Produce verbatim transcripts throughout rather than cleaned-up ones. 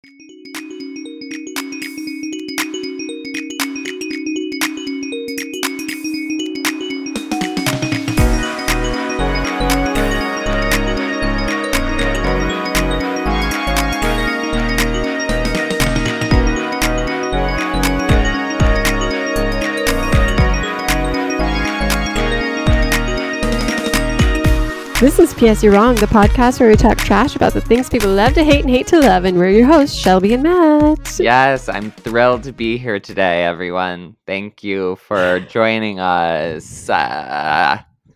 This is P S You're Wrong, the podcast where we talk trash about the things people love to hate and hate to love, and we're your hosts, Shelby and Matt. Yes, I'm thrilled to be here today, everyone. Thank you for joining us. Uh...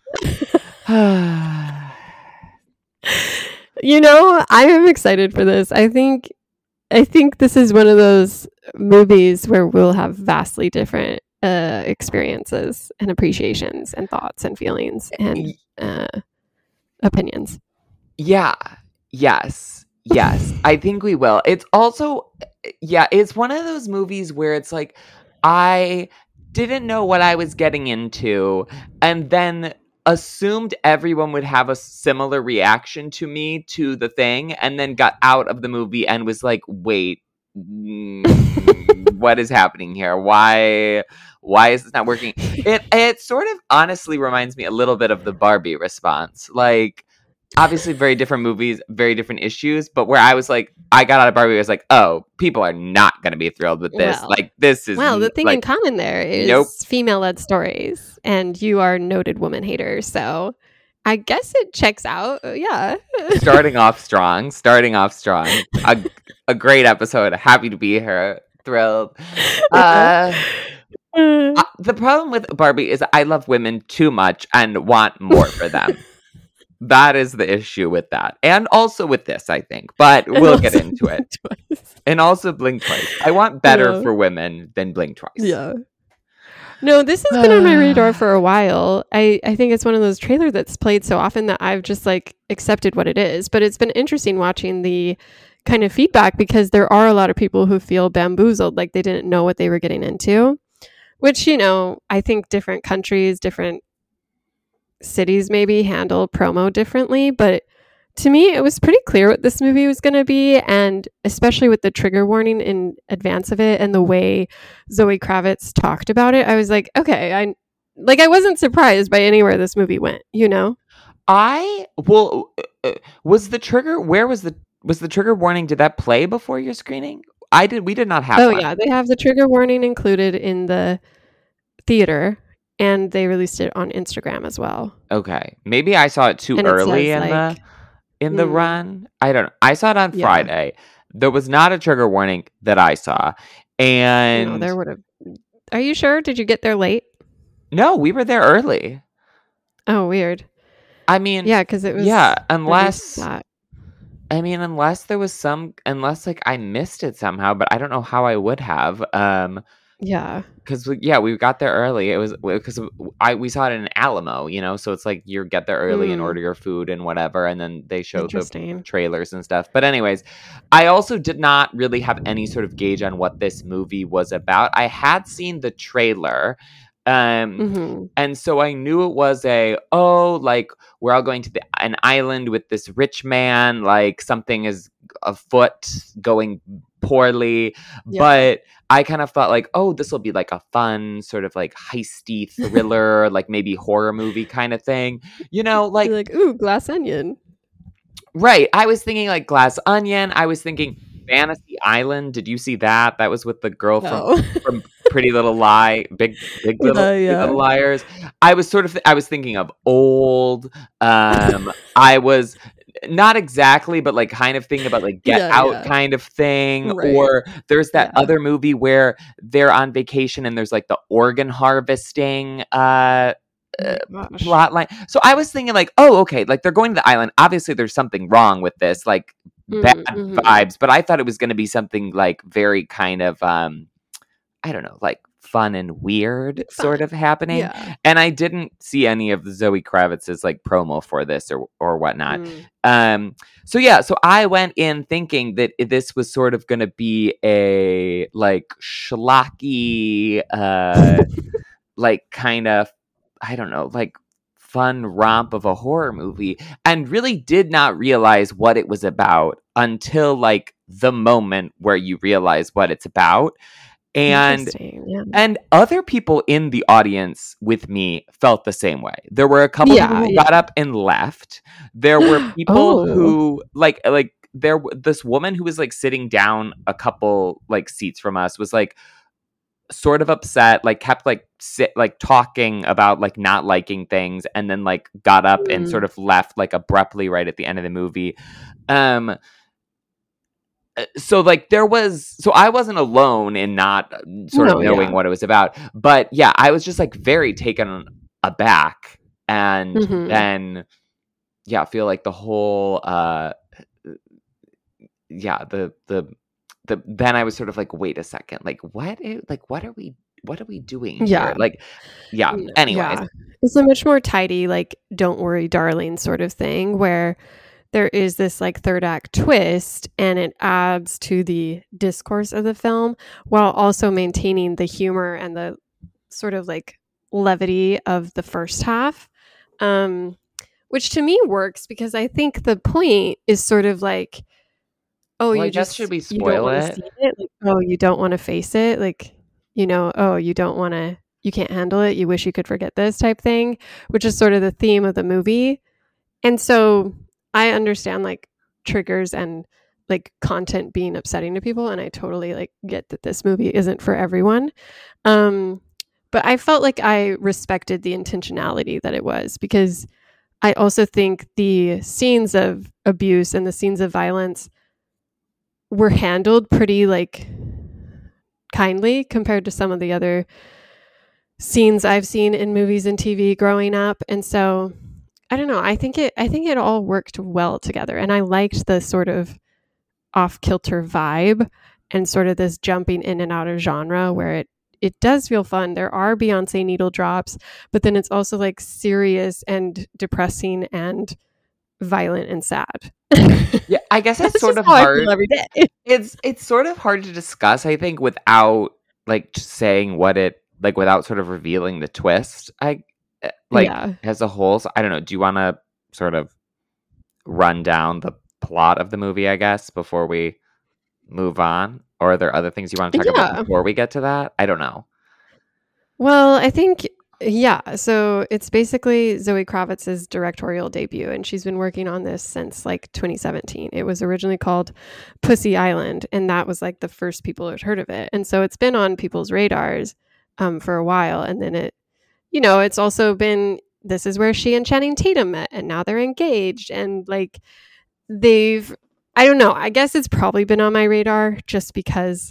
You know, I am excited for this. I think, I think this is one of those movies where we'll have vastly different uh, experiences and appreciations and thoughts and feelings and uh, opinions. Yeah. Yes. Yes. I think we will. It's also, yeah, it's one of those movies where it's like, I didn't know what I was getting into and then assumed everyone would have a similar reaction to me to the thing, and then got out of the movie and was like, wait, what is happening here? Why why is this not working? It it sort of honestly reminds me a little bit of the Barbie response. Like, obviously very different movies, very different issues, but where I was like, I got out of Barbie, I was like, oh, people are not going to be thrilled with this. Well, like, this is... Well, the thing like, in common there is nope. female-led stories, and you are a noted woman hater, so I guess it checks out. Yeah. starting off strong, starting off strong. A, a great episode. Happy to be here. Thrilled. Uh, uh, the problem with Barbie is I love women too much and want more for them. That is the issue with that. And also with this, I think. But And we'll get also into it. Blink Twice. And also Blink Twice. I want better Yeah. for women than Blink Twice. Yeah. No, this has been on my radar for a while. I, I think it's one of those trailers that's played so often that I've just like accepted what it is. But it's been interesting watching the kind of feedback because there are a lot of people who feel bamboozled, like they didn't know what they were getting into. Which, you know, I think different countries, different cities maybe handle promo differently, but to me it was pretty clear what this movie was going to be, and especially with the trigger warning in advance of it and the way Zoe Kravitz talked about it, I was like, okay, I like I wasn't surprised by anywhere this movie went, you know. I well uh, was the trigger where was the was the trigger warning, did that play before your screening? I did we did not have Oh one. yeah, they have the trigger warning included in the theater, and they released it on Instagram as well. Okay. Maybe I saw it too And it early says, in like, the in the mm. run. I don't know. I saw it on Yeah. Friday. There was not a trigger warning that I saw. And No, there would have. Are you sure? Did you get there late? no, we were there early. Oh, weird. I mean, Yeah, because it was. yeah, released unless that. I mean, unless there was some unless like I missed it somehow, but I don't know how I would have. Um Yeah. Because yeah, we got there early. It was because I we saw it in Alamo, you know. So it's like you get there early and Mm. order your food and whatever, and then they show the Interesting. trailers and stuff. But anyways, I also did not really have any sort of gauge on what this movie was about. I had seen the trailer, um, Mm-hmm. and so I knew it was a oh, like we're all going to the, an island with this rich man, like something is afoot, going poorly, Yeah. but I kind of thought like, oh, this will be like a fun sort of like heisty thriller, like maybe horror movie kind of thing. You know, like, You're like, ooh, Glass Onion. right. I was thinking like Glass Onion. I was thinking Fantasy Island. Did you see that? That was with the girl from, No. from Pretty Little Lie, Big Big Little, Uh, Big yeah. Little Liars. I was sort of th- I was thinking of Old. Um, I was not exactly, but like kind of thinking about like Get Yeah, Out yeah. kind of thing. Right. Or there's that Yeah. other movie where they're on vacation and there's like the organ harvesting uh Oh my gosh. plot line. So I was thinking like, oh, okay, like they're going to the island. Obviously there's something wrong with this, like bad Mm, mhm. vibes, but I thought it was going to be something like very kind of um I don't know, like fun and weird sort Fun. of happening. Yeah. And I didn't see any of the Zoe Kravitz's like promo for this or or whatnot. Mm. Um so yeah, so I went in thinking that i- this was sort of going to be a like schlocky uh like kind of I don't know, like fun romp of a horror movie, and really did not realize what it was about until like the moment where you realize what it's about. And yeah. and other people in the audience with me felt the same way. There were a couple Yeah, people who yeah. got up and left. There were people Oh. who like like there this woman who was like sitting down a couple like seats from us was like sort of upset, like kept like sit like talking about like not liking things, and then like got up Mm. and sort of left like abruptly right at the end of the movie. Um so like there was so I wasn't alone in not sort No, of knowing yeah. what it was about. But yeah, I was just like very taken aback, and Mhm. then yeah, I feel like the whole uh yeah, the the the then I was sort of like, wait a second, like what i- like what are we what are we doing Yeah. here? Like yeah, N- anyways. Yeah. It's a much more tidy, like, don't worry, darling sort of thing where there is this like third act twist and it adds to the discourse of the film while also maintaining the humor and the sort of like levity of the first half. Um, which to me works because I think the point is sort of like, oh, Well, I you guess just should we you don't spoil want to it? see it, like, oh, you don't want to face it, like, you know, oh, you don't want to, you can't handle it, you wish you could forget this type thing, which is sort of the theme of the movie. And so I understand like triggers and like content being upsetting to people, and I totally like get that this movie isn't for everyone. Um, but I felt like I respected the intentionality that it was, because I also think the scenes of abuse and the scenes of violence were handled pretty like kindly compared to some of the other scenes I've seen in movies and T V growing up. And so I don't know, I think it I think it all worked well together, and I liked the sort of off-kilter vibe and sort of this jumping in and out of genre where it it does feel fun. There are Beyonce needle drops, but then it's also like serious and depressing and violent and sad. Yeah, I guess it's That's sort just of how I hard. feel every day. It's it's sort of hard to discuss, I think, without like just saying what it like without sort of revealing the twist. I eh, like Yeah. as a whole. So I don't know. Do you want to sort of run down the plot of the movie, I guess, before we move on? Or are there other things you want to talk about Yeah. before we get to that? I don't know. Well, I think, yeah. So it's basically Zoe Kravitz's directorial debut, and she's been working on this since like twenty seventeen. It was originally called Pussy Island, and that was like the first people had heard of it. And so it's been on people's radars um, for a while. And then it, you know, it's also been, this is where she and Channing Tatum met, and now they're engaged. And like they've, I don't know, I guess it's probably been on my radar just because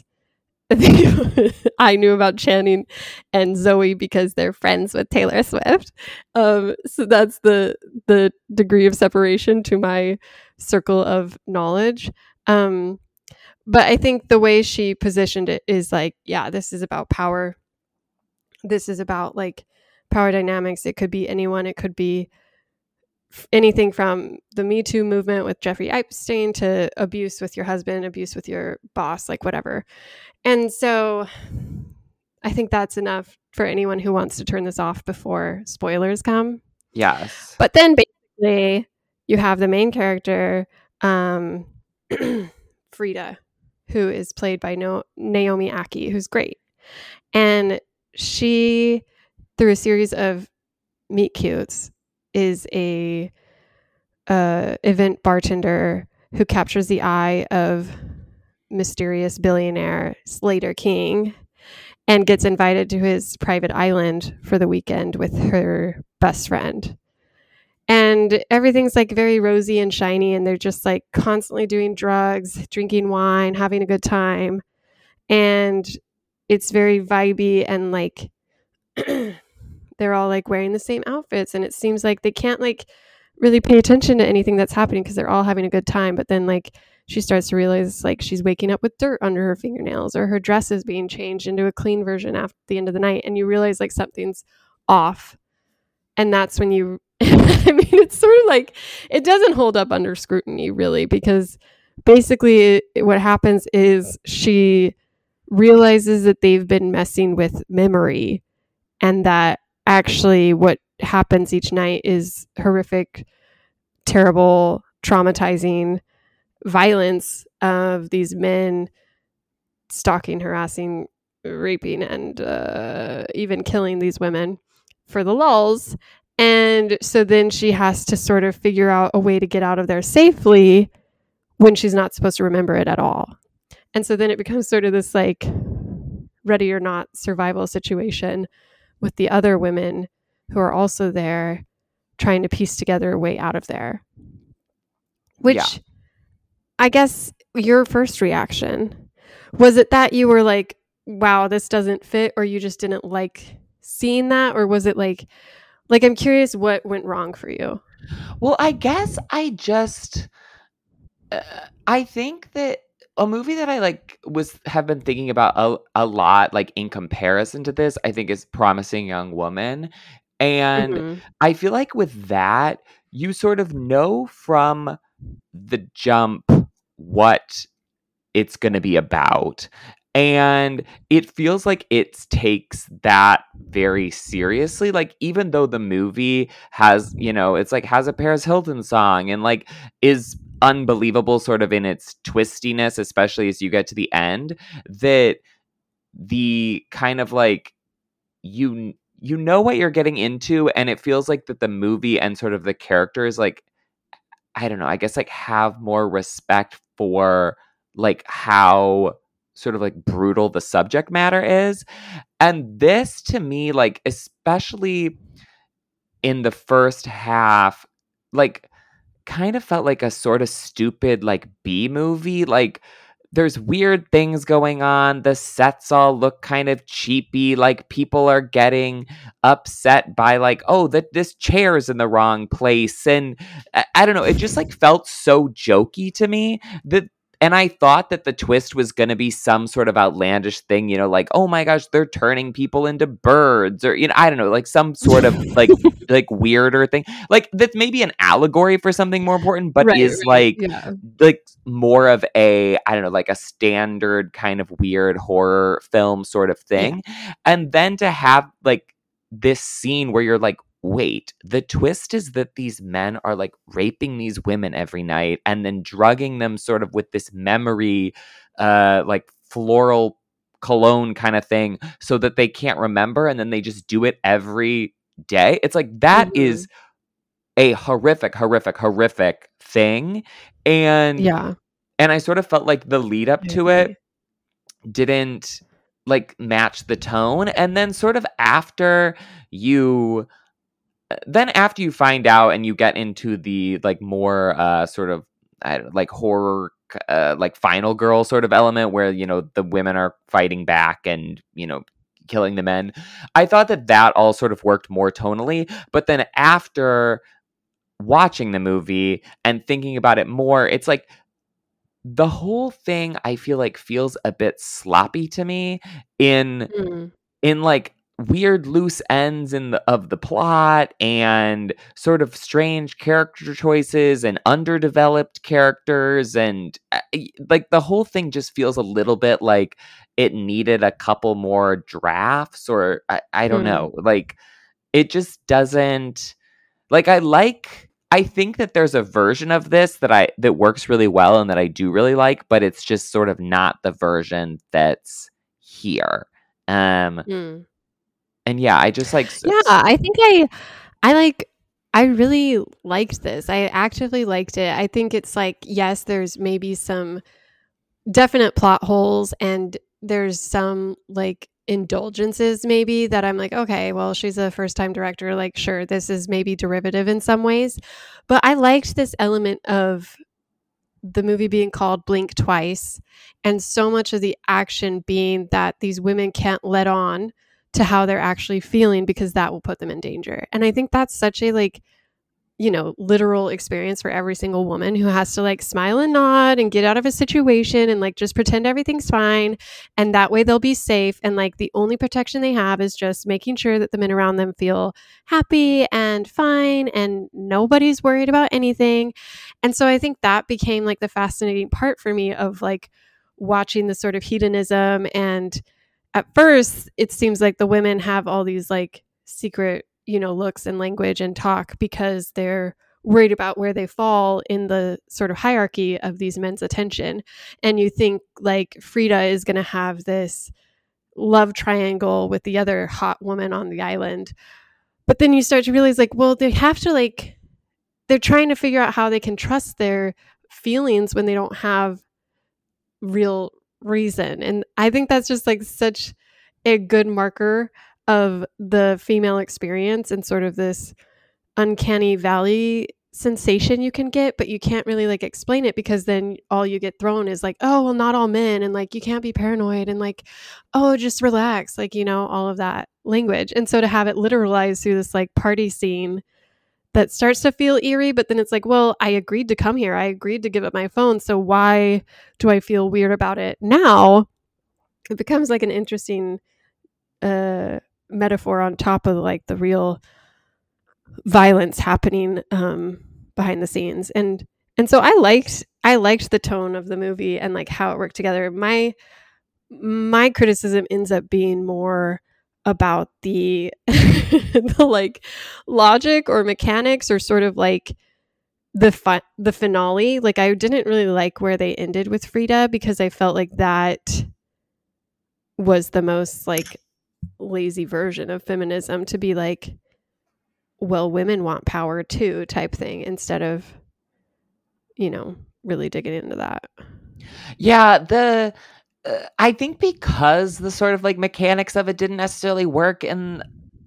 I knew about Channing and Zoe because they're friends with Taylor Swift. Um, so that's the the degree of separation to my circle of knowledge. Um, but I think the way she positioned it is like, yeah, this is about power. This is about like power dynamics. It could be anyone. It could be anything from the Me Too movement with Jeffrey Epstein to abuse with your husband, abuse with your boss, like whatever. And so I think that's enough for anyone who wants to turn this off before spoilers come. Yes. But then basically you have the main character, um, Frida, who is played by no- Naomi Ackie, who's great. And she, through a series of meet cutes, is a uh, event bartender who captures the eye of mysterious billionaire Slater King and gets invited to his private island for the weekend with her best friend. And everything's like very rosy and shiny, and they're just like constantly doing drugs, drinking wine, having a good time. And it's very vibey, and like they're all like wearing the same outfits, and it seems like they can't like really pay attention to anything that's happening because they're all having a good time. But then like she starts to realize like she's waking up with dirt under her fingernails, or her dress is being changed into a clean version after the end of the night, and you realize like something's off. And that's when you I mean, it's sort of like, it doesn't hold up under scrutiny really, because basically it, what happens is she realizes that they've been messing with memory, and that actually what happens each night is horrific, terrible, traumatizing, violence of these men stalking, harassing, raping, and uh, even killing these women for the lulz. And so then she has to sort of figure out a way to get out of there safely when she's not supposed to remember it at all. And so then it becomes sort of this like ready or not survival situation with the other women who are also there trying to piece together a way out of there. Which Yeah. I guess your first reaction, was it that you were like, wow, this doesn't fit, or you just didn't like seeing that? Or was it like, like, I'm curious what went wrong for you? Well, I guess I just, uh, I think that a movie that I like was have been thinking about a, a lot, like in comparison to this, I think is Promising Young Woman. And Mhm. I feel like with that, you sort of know from the jump what it's going to be about. And it feels like it takes that very seriously. Like, even though the movie has, you know, it's like has a Paris Hilton song and like is unbelievable sort of in its twistiness, especially as you get to the end, that the kind of like you you know what you're getting into, and it feels like that the movie and sort of the characters, like, I don't know, I guess like have more respect for like how sort of like brutal the subject matter is. And this to me, like, especially in the first half, like kind of felt like a sort of stupid like B movie. Like, there's weird things going on. The sets all look kind of cheapy. Like, people are getting upset by like, oh, that this chair's in the wrong place. And I, I don't know. It just like felt so jokey to me that. And I thought that the twist was going to be some sort of outlandish thing, you know, like, oh my gosh, they're turning people into birds, or, you know, I don't know, like some sort of like like weirder thing, like that's maybe an allegory for something more important, but Right, is right. like Yeah. like more of a, I don't know, like a standard kind of weird horror film sort of Yeah. thing. And then to have like this scene where you're like, wait, the twist is that these men are like raping these women every night and then drugging them sort of with this memory, uh, like floral cologne kind of thing so that they can't remember. And then they just do it every day. It's like, that Mhm. is a horrific, horrific, horrific thing. And Yeah. and I sort of felt like the lead up I to it agree. didn't like match the tone. And then sort of after you then after you find out and you get into the like more uh sort of I don't know, like horror uh, like final girl sort of element where, you know, the women are fighting back and, you know, killing the men. I thought that that all sort of worked more tonally, but then after watching the movie and thinking about it more, it's like the whole thing I feel like feels a bit sloppy to me in Mm. in like weird loose ends in the of the plot and sort of strange character choices and underdeveloped characters, and uh, y- like the whole thing just feels a little bit like it needed a couple more drafts, or I, I don't Mm. know, like it just doesn't. Like, I like I think that there's a version of this that I that works really well and that I do really like, but it's just sort of not the version that's here. Um, Mm. and yeah, I just like s Yeah, s I think I I like I really liked this. I actively liked it. I think it's like, yes, there's maybe some definite plot holes and there's some like indulgences maybe that I'm like, okay, well, she's a first time director. Like, sure, this is maybe derivative in some ways. But I liked this element of the movie being called Blink Twice and so much of the action being that these women can't let on to how they're actually feeling because that will put them in danger. And I think that's such a like, you know, literal experience for every single woman who has to like smile and nod and get out of a situation and like just pretend everything's fine. And that way they'll be safe. And like the only protection they have is just making sure that the men around them feel happy and fine and nobody's worried about anything. And so I think that became like the fascinating part for me of like watching the sort of hedonism. And at first, it seems like the women have all these like secret, you know, looks and language and talk because they're worried about where they fall in the sort of hierarchy of these men's attention. And you think like Frida is going to have this love triangle with the other hot woman on the island. But then you start to realize like, well, they have to like, they're trying to figure out how they can trust their feelings when they don't have real reason. And I think that's just like such a good marker of the female experience and sort of this uncanny valley sensation you can get, but you can't really like explain it, because then all you get thrown is like, oh, well, not all men, and like you can't be paranoid, and like, oh, just relax, like, you know, all of that language. And so to have it literalized through this like party scene that starts to feel eerie, but then it's like, well, I agreed to come here. I agreed to give up my phone. So why do I feel weird about it now? It becomes like an interesting uh, metaphor on top of like the real violence happening um, behind the scenes. And and so I liked I liked the tone of the movie and like how it worked together. My my criticism ends up being more about the the like logic or mechanics, or sort of like the fi- the finale. Like I didn't really like where they ended with Frida, because I felt like that was the most like lazy version of feminism, to be like, well, women want power too type thing, instead of, you know, really digging into that. Yeah, the uh, I think because the sort of like mechanics of it didn't necessarily work, and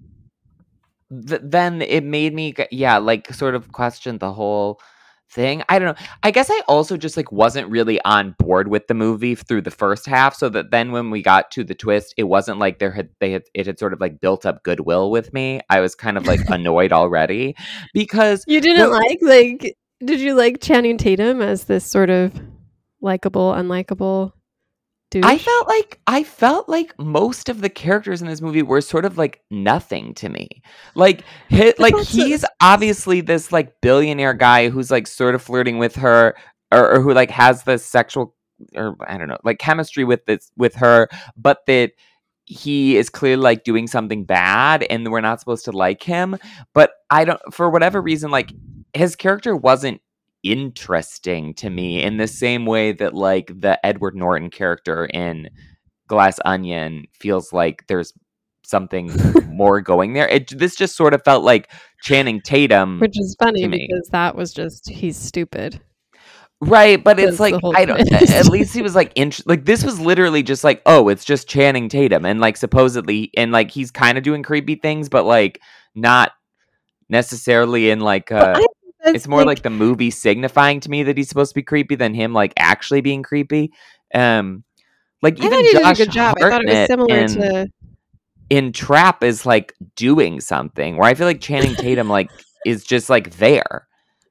th- then it made me g- yeah, like sort of question the whole thing. I don't know. I guess I also just like wasn't really on board with the movie through the first half, so that then when we got to the twist, it wasn't like there had they had it had sort of like built up goodwill with me. I was kind of like annoyed already, because You didn't the, like like did you like Channing Tatum as this sort of likable, unlikable douche? I felt like I felt like most of the characters in this movie were sort of like nothing to me. Like hi like That's a- he's obviously this like billionaire guy who's like sort of flirting with her, or, or who like has this sexual, or I don't know, like chemistry with this with her, but that he is clearly like doing something bad and we're not supposed to like him. But I don't, for whatever reason, like his character wasn't interesting to me in the same way that like the Edward Norton character in Glass Onion feels like there's something more going there. It this just sort of felt like Channing Tatum, which is funny to me. because that was just, he's stupid. Right, but it's That's like the whole I don't. twist. At least he was like int- like this was literally just like, oh, it's just Channing Tatum, and like supposedly, and like he's kind of doing creepy things, but like not necessarily in like But I uh think that's it's more like, like the movie signifying to me that he's supposed to be creepy than him like actually being creepy. Um, like I thought even he did a Josh good job. I thought it was Hartnett similar in to, in Trap is like doing something, where I feel like Channing Tatum like is just like there.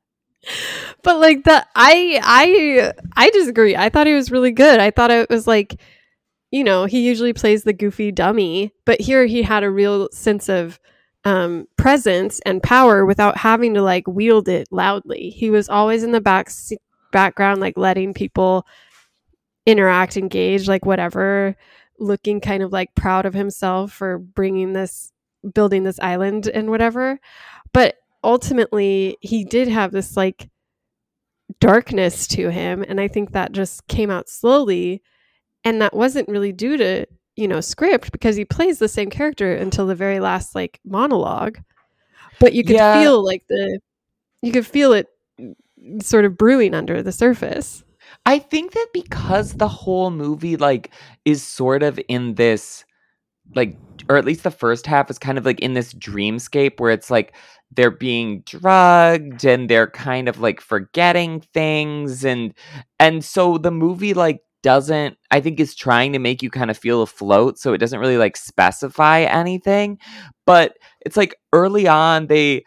but like that, I I I disagree. I thought he was really good. I thought it was like, you know, he usually plays the goofy dummy, but here he had a real sense of um, presence and power without having to like wield it loudly. He was always in the back background, like letting people interact, engage, like whatever, looking kind of like proud of himself for bringing this, building this island and whatever. But ultimately, he did have this like darkness to him, and I think that just came out slowly, and that wasn't really due to, you know, script, because he plays the same character until the very last like monologue, but you could Yeah. feel like the you could feel it sort of brewing under the surface. I think that because the whole movie like is sort of in this like, or at least the first half is kind of like in this dreamscape where it's like they're being drugged and they're kind of like forgetting things, and and so the movie like doesn't, I think, is trying to make you kind of feel afloat, so it doesn't really like specify anything. But it's like early on they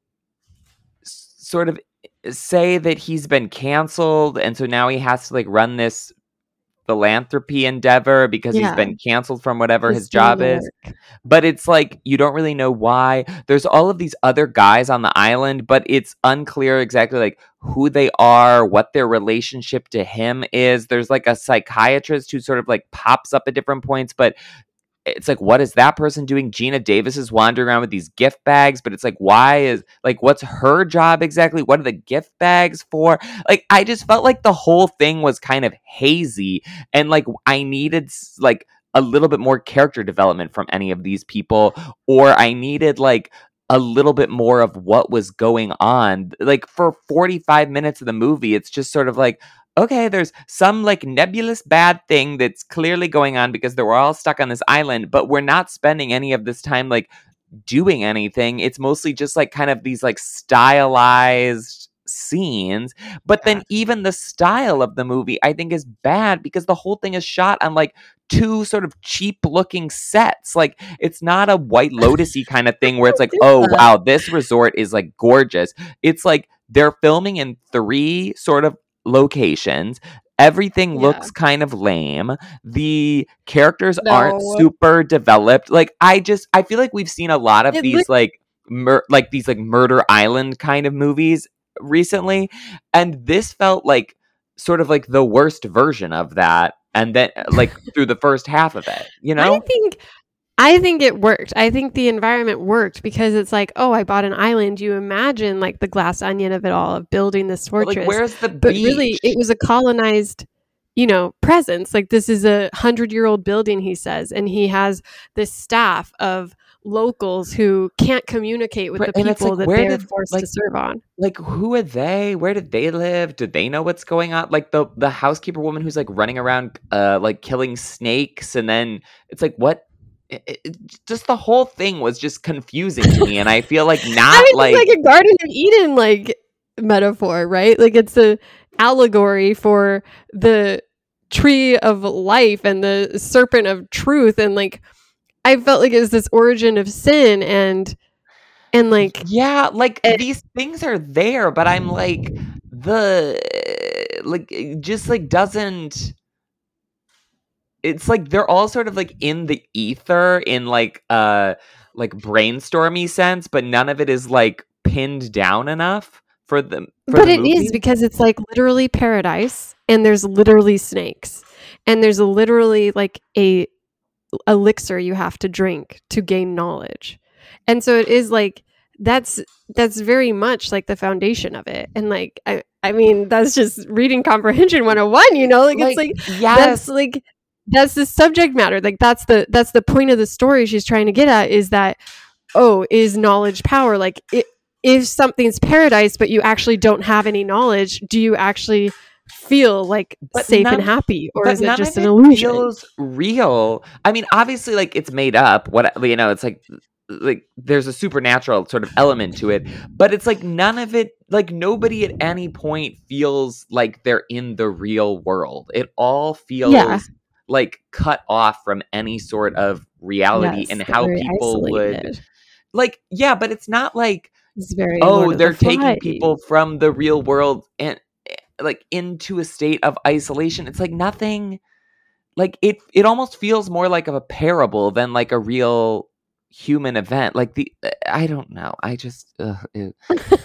s- sort of say that he's been canceled, and so now he has to like run this philanthropy endeavor because he's Yeah, been canceled from whatever he's his doing job the is. work. But it's like you don't really know why. There's all of these other guys on the island, but it's unclear exactly like who they are, what their relationship to him is. There's like a psychiatrist who sort of like pops up at different points, but it's like, what is that person doing? Gina Davis is wandering around with these gift bags, but it's like, why is like, what's her job exactly? What are the gift bags for? Like, I just felt like the whole thing was kind of hazy, and like I needed like a little bit more character development from any of these people, or I needed like a little bit more of what was going on. Like for forty-five minutes of the movie, it's just sort of like, okay, there's some like nebulous bad thing that's clearly going on because they were all stuck on this island, but we're not spending any of this time like doing anything. It's mostly just like kind of these like stylized scenes. But then even the style of the movie, I think, is bad because the whole thing is shot on like two sort of cheap looking sets. Like it's not a White Lotus-y kind of thing where it's like, oh wow, this resort is like gorgeous. It's like they're filming in three sort of locations. Everything yeah. looks kind of lame. The characters no. aren't super developed. Like I just I feel like we've seen a lot of it these li- like mur- like these like Murder Island kind of movies recently, and this felt like sort of like the worst version of that. And then like through the first half of it, you know? I think I think it worked. I think the environment worked because it's like, oh, I bought an island. You imagine like the glass onion of it all, of building this fortress. Like, where's the but beach? Really, it was a colonized, you know, presence. Like this is a hundred-year-old building, he says, and he has this staff of locals who can't communicate with but, the people like, that they're did, forced like, to serve on. Like, who are they? Where did they live? Do they know what's going on? Like the the housekeeper woman who's like running around, uh, like killing snakes, and then it's like, what? It, it, just the whole thing was just confusing to me, and I feel like not I mean, like it's like a Garden of Eden like metaphor, right? Like it's a allegory for the tree of life and the serpent of truth, and like I felt like it was this origin of sin, and and like yeah, like it, these things are there, but I'm like the like it just like doesn't. It's like they're all sort of like in the ether in like uh like brainstormy sense, but none of it is like pinned down enough for them. But the it movie. is because it's like literally paradise, and there's literally snakes, and there's literally like a elixir you have to drink to gain knowledge, and so it is like that's that's very much like the foundation of it. And like I I mean that's just reading comprehension one oh one, you know, like, like it's like yes. that's like. That's the subject matter. Like that's the that's the point of the story she's trying to get at, is that, oh, is knowledge power? Like it, if something's paradise, but you actually don't have any knowledge, do you actually feel like but safe none, and happy, or is it just an illusion? It feels real. I mean, obviously, like it's made up. What you know, it's like like there's a supernatural sort of element to it, but it's like none of it. Like nobody at any point feels like they're in the real world. It all feels. Yeah. like cut off from any sort of reality, yes, and how people isolated. would like yeah but it's not like it's very oh they're the taking people from the real world and like into a state of isolation. It's like nothing, like it it almost feels more like of a parable than like a real human event. Like the I don't know I just uh, it,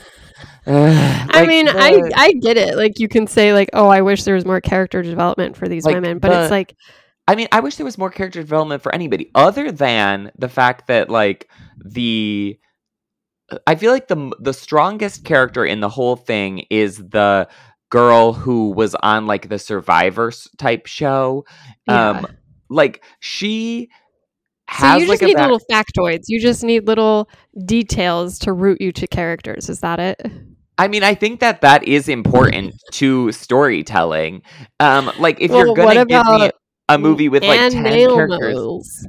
Uh, like I mean, the, I I get it. Like you can say like, oh, I wish there was more character development for these like women, but the, it's like, I mean, I wish there was more character development for anybody other than the fact that like the, I feel like the the strongest character in the whole thing is the girl who was on like the Survivor type show. Yeah. Um, like she. So you just like need back- little factoids. You just need little details to root you to characters. Is that it? I mean, I think that that is important to storytelling. Um, like if well, you're going to give me a movie with like ten characters. Moles?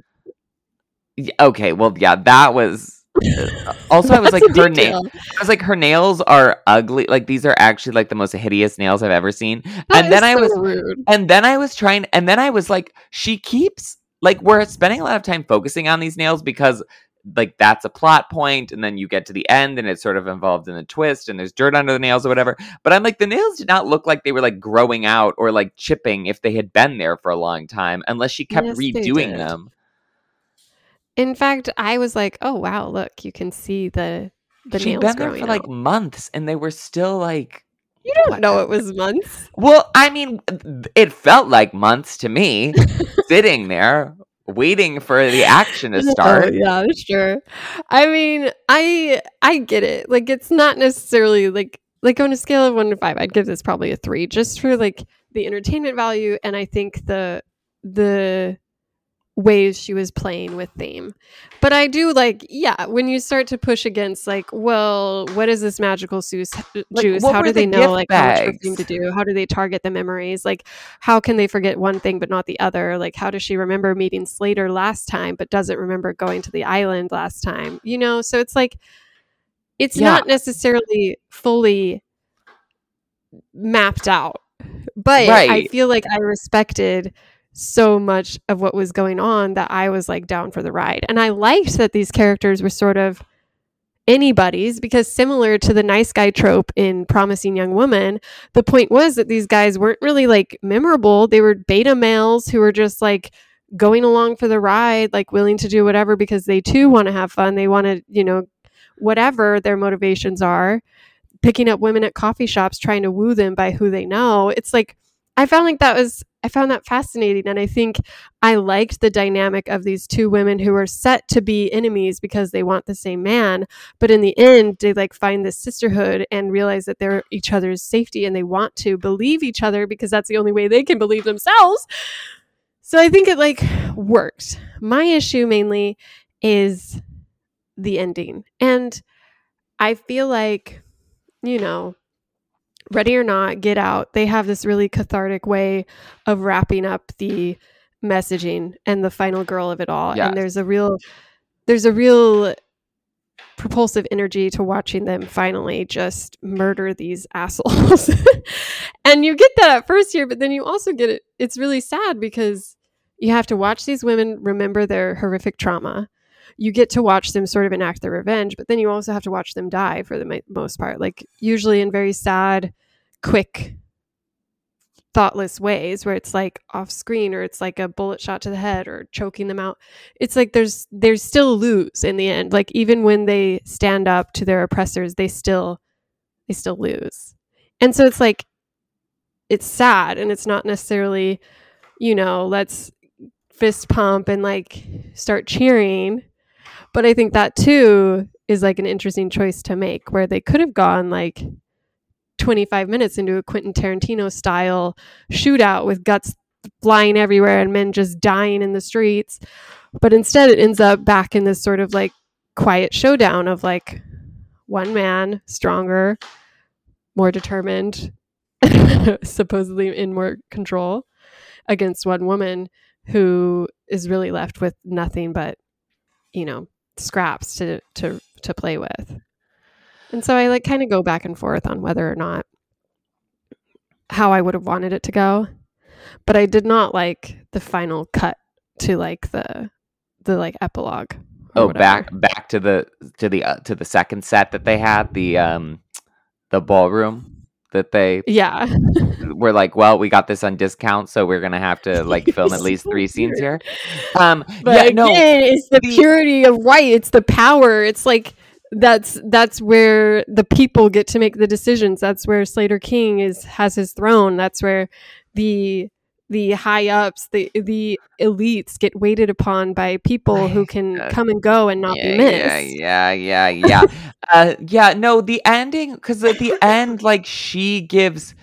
Okay, well, yeah, that was. Uh, also, I was like, her nails. I was like, her nails are ugly. Like these are actually like the most hideous nails I've ever seen. That and then so I was, rude. and then I was trying, and then I was like, she keeps. Like, we're spending a lot of time focusing on these nails because, like, that's a plot point, and then you get to the end, and it's sort of involved in a twist, and there's dirt under the nails or whatever. But I'm like, the nails did not look like they were, like, growing out or, like, chipping if they had been there for a long time, unless she kept yes, redoing them. In fact, I was like, oh, wow, look, you can see the, the She'd nails been there growing for, like, out. months, and they were still, like... You don't what? know it was months. Well, I mean, it felt like months to me, sitting there, waiting for the action to Oh, start. yeah, sure. I mean, I I get it. Like, it's not necessarily like like on a scale of one to five, I'd give this probably a three, just for like the entertainment value, and I think the the ways she was playing with theme. But I do like, yeah, when you start to push against like, well, what is this magical juice? Like, juice? what How were do the they know gift like how much perfume bags? to do? How do they target the memories? Like, how can they forget one thing but not the other? Like, how does she remember meeting Slater last time but doesn't remember going to the island last time? You know, so it's like, it's Yeah, not necessarily fully mapped out, but I right. feel like I respected so much of what was going on that I was like down for the ride. And I liked that these characters were sort of anybody's, because similar to the nice guy trope in Promising Young Woman, the point was that these guys weren't really like memorable. They were beta males who were just like going along for the ride, like willing to do whatever because they too want to have fun. They want to, you know, whatever their motivations are, picking up women at coffee shops, trying to woo them by who they know. It's like, I found like that was, I found that fascinating. And I think I liked the dynamic of these two women who are set to be enemies because they want the same man. But in the end, they like find this sisterhood and realize that they're each other's safety, and they want to believe each other because that's the only way they can believe themselves. So I think it like worked. My issue mainly is the ending. And I feel like, you know, Ready or Not, Get Out, they have this really cathartic way of wrapping up the messaging and the final girl of it all. Yes. And there's a real there's a real propulsive energy to watching them finally just murder these assholes. And you get that at first here, but then you also get it. It's really sad because you have to watch these women remember their horrific trauma. You get to watch them sort of enact their revenge, but then you also have to watch them die for the mo- most part, like usually in very sad, quick, thoughtless ways where it's like off screen, or it's like a bullet shot to the head or choking them out. It's like there's there's still lose in the end. Like even when they stand up to their oppressors, they still they still lose. And so it's like, it's sad, and it's not necessarily, you know, let's fist pump and like start cheering. But I think that too is like an interesting choice to make, where they could have gone like twenty-five minutes into a Quentin Tarantino style shootout with guts flying everywhere and men just dying in the streets. But instead it ends up back in this sort of like quiet showdown of like one man, stronger, more determined, supposedly in more control, against one woman who is really left with nothing but, you know, scraps to to to play with. And so I like kind of go back and forth on whether or not how I would have wanted it to go. But I did not like the final cut to like the the like epilogue. Oh, whatever. back back to the to the uh, to the second set that they had, the um the ballroom that they Yeah. were like, well, we got this on discount, so we're gonna have to like film at least three scenes here. Um, But yeah, again, no, it's the, the- purity of white. It's the power. It's like that's that's where the people get to make the decisions. That's where Slater King is has his throne. That's where the the high ups, the the elites get waited upon by people who can Uh, come and go and not yeah, be missed. yeah, yeah, yeah, yeah. uh, yeah, no, the ending, because at the end, like she gives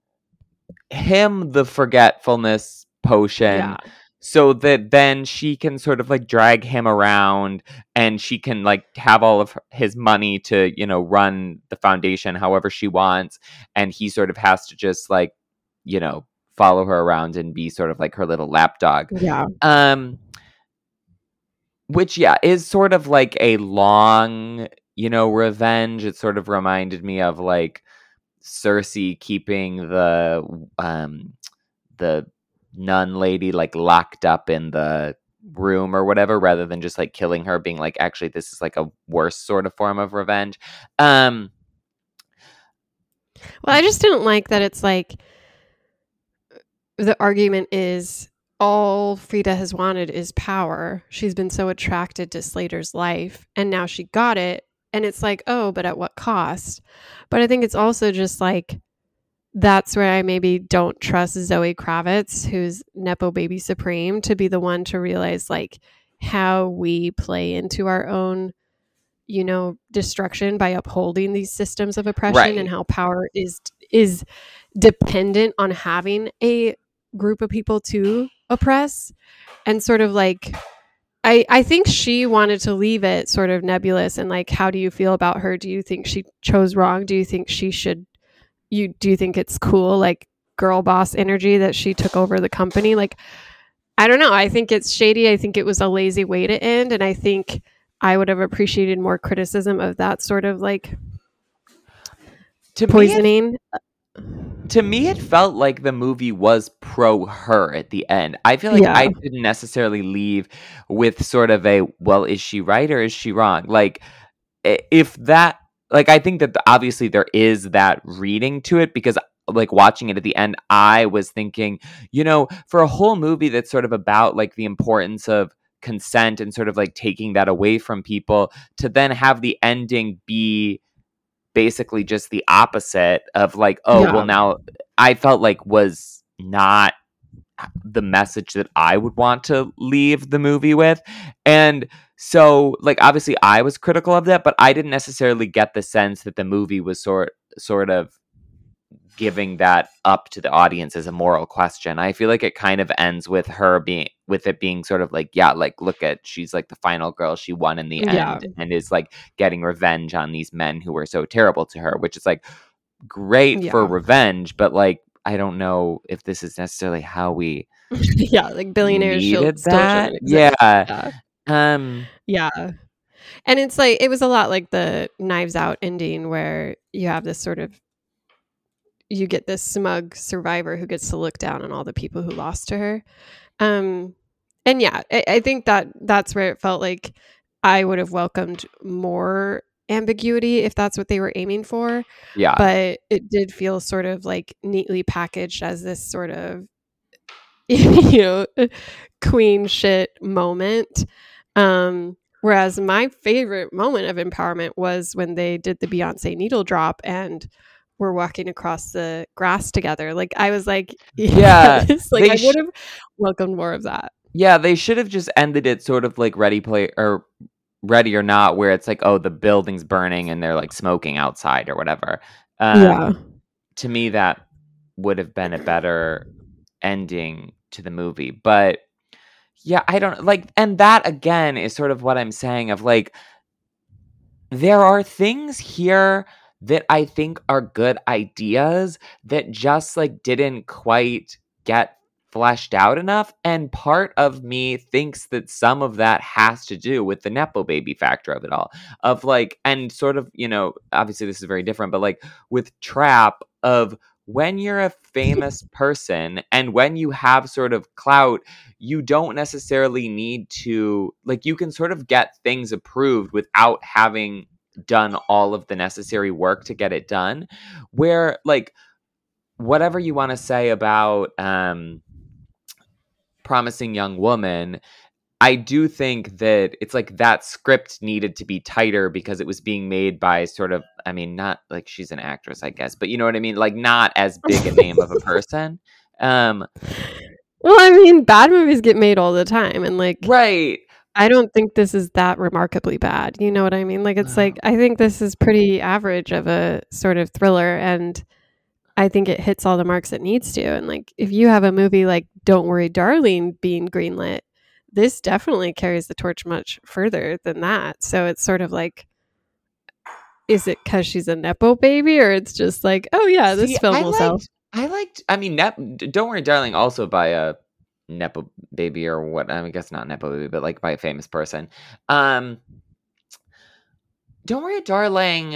him the forgetfulness potion. Yeah. So that then she can sort of like drag him around, and she can like have all of her- his money to, you know, run the foundation however she wants. And he sort of has to just like, you know, follow her around and be sort of like her little lapdog. Yeah. Um, which, yeah, is sort of like a long, you know, revenge. It sort of reminded me of like Cersei keeping the, um, the, nun lady like locked up in the room or whatever, rather than just like killing her, being like, actually this is like a worse sort of form of revenge. Um Well, I just didn't like that it's like the argument is all Frida has wanted is power. She's been so attracted to Slater's life, and now she got it. And it's like, oh, but at what cost? But I think it's also just like, that's where I maybe don't trust Zoe Kravitz, who's Nepo Baby Supreme, to be the one to realize like how we play into our own, you know, destruction by upholding these systems of oppression, Right. and how power is is dependent on having a group of people to oppress. And sort of like I, I think she wanted to leave it sort of nebulous, and like, how do you feel about her? Do you think she chose wrong? Do you think she should you do you think it's cool, like girl boss energy, that she took over the company? Like, I don't know. I think it's shady. I think it was a lazy way to end. And I think I would have appreciated more criticism of that sort of like to poisoning. Me it, to me, it felt like the movie was pro her at the end. I feel like Yeah. I didn't necessarily leave with sort of a, well, is she right or is she wrong? Like, if that, like, I think that obviously there is that reading to it, because like watching it at the end, I was thinking, you know, for a whole movie that's sort of about like the importance of consent and sort of like taking that away from people, to then have the ending be basically just the opposite of like, oh, Yeah. well, now I felt like was not the message that I would want to leave the movie with. And so like, obviously I was critical of that, but I didn't necessarily get the sense that the movie was sort sort of giving that up to the audience as a moral question. I feel like it kind of ends with her being, with it being sort of like, yeah, like, look at, she's like the final girl, she won in the Yeah. end, and is like getting revenge on these men who were so terrible to her, which is like great for Yeah. revenge, but like, I don't know if this is necessarily how we yeah, like billionaires still, needed still that. shouldn't exist. Yeah. Yeah. Um, Yeah. And it's like, it was a lot like the Knives Out ending, where you have this sort of, you get this smug survivor who gets to look down on all the people who lost to her. Um, and yeah, I, I think that that's where it felt like I would have welcomed more ambiguity if that's what they were aiming for. yeah. But it did feel sort of like neatly packaged as this sort of, you know, queen shit moment. Um, whereas my favorite moment of empowerment was when they did the Beyonce needle drop and were walking across the grass together. Like, I was like, Yeah, yes, like I they would sh- have welcomed more of that. Yeah, they should have just ended it sort of like Ready Play or Ready or Not, where it's like, oh, the building's burning and they're like smoking outside or whatever. Um, Yeah. To me, that would have been a better ending to the movie. But yeah, I don't like, and that again is sort of what I'm saying of like, there are things here that I think are good ideas that just like didn't quite get fleshed out enough. And part of me thinks that some of that has to do with the Nepo baby factor of it all. Of like, and sort of, you know, obviously this is very different, but like with Trap, of when you're a famous person and when you have sort of clout, you don't necessarily need to, like, you can sort of get things approved without having done all of the necessary work to get it done. Where, like, whatever you want to say about um, Promising Young Woman, I do think that it's like that script needed to be tighter because it was being made by sort of, I mean, not like she's an actress, I guess, but you know what I mean? Like, not as big a name of a person. Um, well, I mean, bad movies get made all the time. And like, right. I don't think this is that remarkably bad. You know what I mean? Like, it's like, I think this is pretty average of a sort of thriller. And I think it hits all the marks it needs to. And like, if you have a movie like Don't Worry, Darling being greenlit, this definitely carries the torch much further than that. So it's sort of like, is it because she's a Nepo baby, or it's just like, oh yeah, this See, film I will liked, sell? I liked, I mean, Nep- Don't Worry, Darling, also by a Nepo baby or what, I guess not Nepo baby, but like by a famous person. Um, Don't Worry, Darling,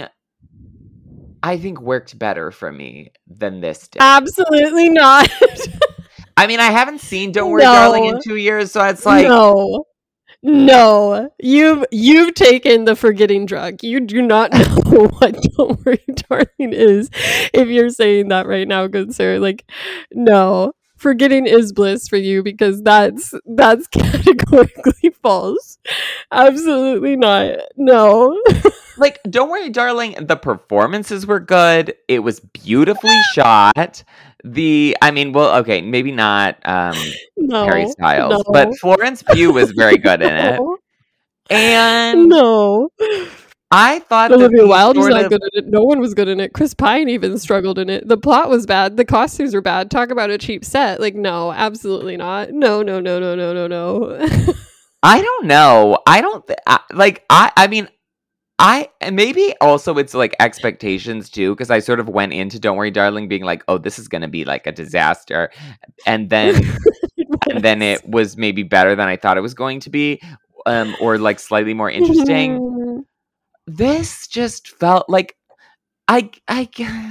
I think worked better for me than this did. Absolutely not. I mean, I haven't seen Don't Worry, No. Darling in two years, so it's like, no, no, you've you've taken the forgetting drug. You do not know what Don't Worry, Darling is if you're saying that right now, good sir. Like, no. forgetting is bliss for you because that's that's categorically false. Absolutely not. No. Like, Don't Worry, Darling, the performances were good. It was beautifully shot. The, I mean, well, okay, maybe not um, no, Harry Styles, no. but Florence Pugh was very good in it. No. And no. I thought Olivia that Wilde was sort not of, good in it. No one was good in it. Chris Pine even struggled in it. The plot was bad. The costumes were bad. Talk about a cheap set. Like, no, absolutely not. No, no, no, no, no, no, no. I don't know. I don't th- I, like. I. I mean, I and maybe also it's like expectations too, because I sort of went into Don't Worry, Darling being like, oh, this is gonna be like a disaster, and then and then it was maybe better than I thought it was going to be, um, or like slightly more interesting. This just felt like I I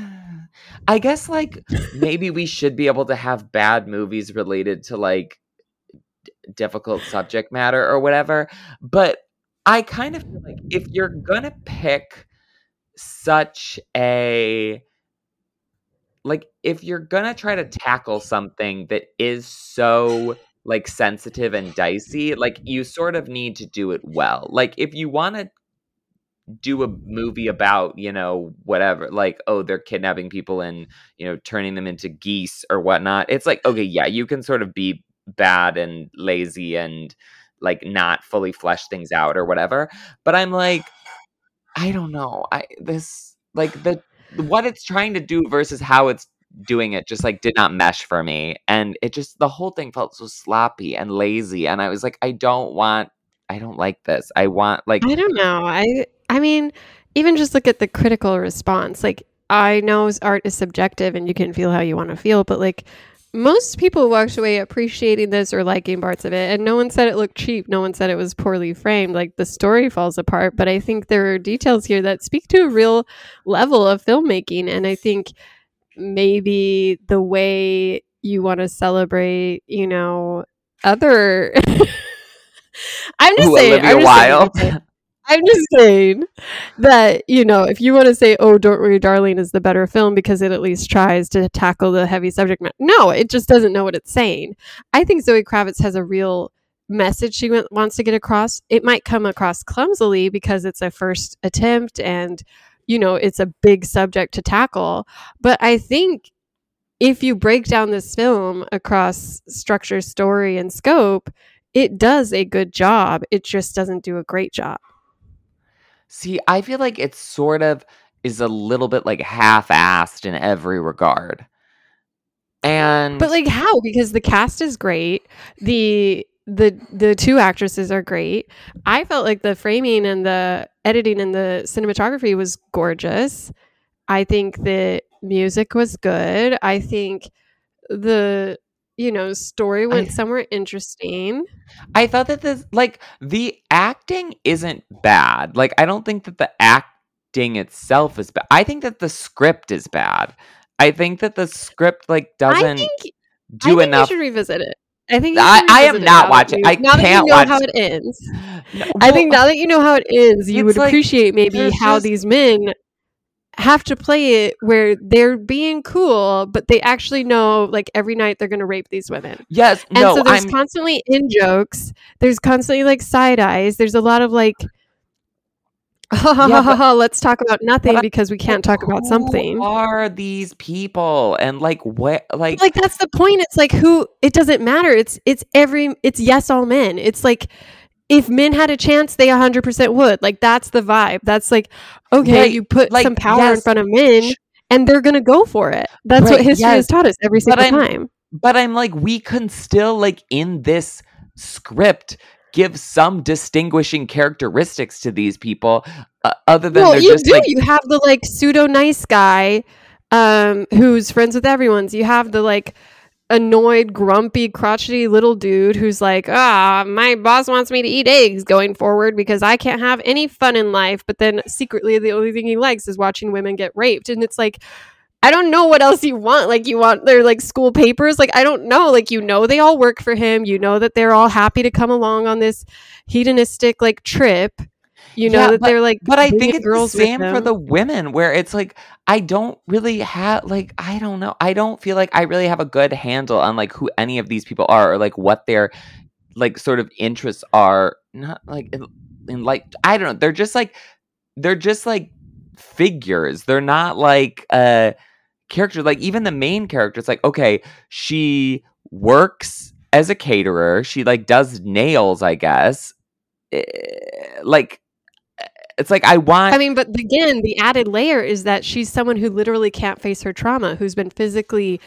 I guess like maybe we should be able to have bad movies related to like d- difficult subject matter or whatever, but I kind of feel like if you're gonna pick such a like if you're gonna try to tackle something that is so like sensitive and dicey, like you sort of need to do it well. Like if you want to do a movie about, you know, whatever, like, oh, they're kidnapping people and, you know, turning them into geese or whatnot. It's like, okay, yeah, you can sort of be bad and lazy and like not fully flesh things out or whatever. But I'm like, I don't know. I this like the what it's trying to do versus how it's doing it just like did not mesh for me. And it just the whole thing felt so sloppy and lazy. And I was like, I don't want I don't like this. I want like I don't know. I I mean, even just look at the critical response. Like, I know art is subjective and you can feel how you want to feel, but like most people walked away appreciating this or liking parts of it, and no one said it looked cheap. No one said it was poorly framed. Like, the story falls apart, but I think there are details here that speak to a real level of filmmaking, and I think maybe the way you want to celebrate, you know, other. I'm just Ooh, saying. Olivia I'm just Wilde. saying, I'm just saying that, you know, if you want to say, oh, Don't Worry, Darling is the better film because it at least tries to tackle the heavy subject matter. No, it just doesn't know what it's saying. I think Zoe Kravitz has a real message she w- wants to get across. It might come across clumsily because it's a first attempt and, you know, it's a big subject to tackle. But I think if you break down this film across structure, story, and scope, it does a good job. It just doesn't do a great job. See, I feel like it sort of is a little bit like half-assed in every regard. And But like how? Because the cast is great. The the the two actresses are great. I felt like the framing and the editing and the cinematography was gorgeous. I think the music was good. I think the you know story went I somewhere interesting. I thought that this like the acting isn't bad. Like I don't think that the acting itself is bad. I think that the script is bad. I think that the script like I doesn't think do I think enough. you should revisit it. I think you I, should I revisit am it not now that watching. you I now that you can't know watch. how it ends. No, I well, think now that you know how it ends, you it's would like appreciate maybe there's how just these men have to play it where they're being cool, but they actually know like every night they're going to rape these women. yes, And so no, there's I'm constantly in jokes. There's constantly like side eyes. There's a lot of like, ha ha yeah, ha ha but ha, let's talk about but nothing I'm because we like, can't talk about who something. are these people? And like what But, like like that's the point. It's like who it doesn't matter. It's it's every it's yes all men. It's like if men had a chance, they one hundred percent would. Like that's the vibe. That's like okay, right, you put like some power in yes, front of men sh- and they're going to go for it. That's what right, history has yes. taught us every But single I'm time. but I'm like we can still like in this script give some distinguishing characteristics to these people uh, other than Well, they're you just do. like You have the like pseudo nice guy um who's friends with everyone's. You have the like annoyed, grumpy, crotchety little dude who's like, ah, my boss wants me to eat eggs going forward because I can't have any fun in life. But then secretly, the only thing he likes is watching women get raped. And it's like, I don't know what else you want. Like, you want their like school papers. Like, I don't know. Like, you know, they all work for him. You know that they're all happy to come along on this hedonistic like trip. You know, Yeah, that but they're like but I think bringing it's the girls with same for them. the women where it's like I don't really have like I don't know. I don't feel like I really have a good handle on like who any of these people are or like what their like sort of interests are. Not like in, in like I don't know. They're just like they're just like figures. They're not like uh characters. Like even the main character, it's like okay, she works as a caterer. She like does nails, I guess. Eh, Like it's like I I want mean, but again, the added layer is that she's someone who literally can't face her trauma, who's been physically